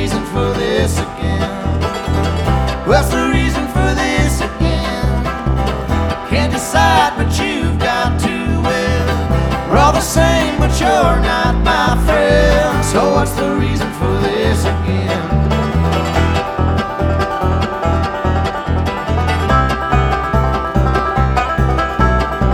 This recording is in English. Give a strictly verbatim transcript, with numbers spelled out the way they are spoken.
reason for this again? What's the reason for this again? Can't decide, but you've got to win. We're all the same, but you're not my friend. So what's the reason for this again?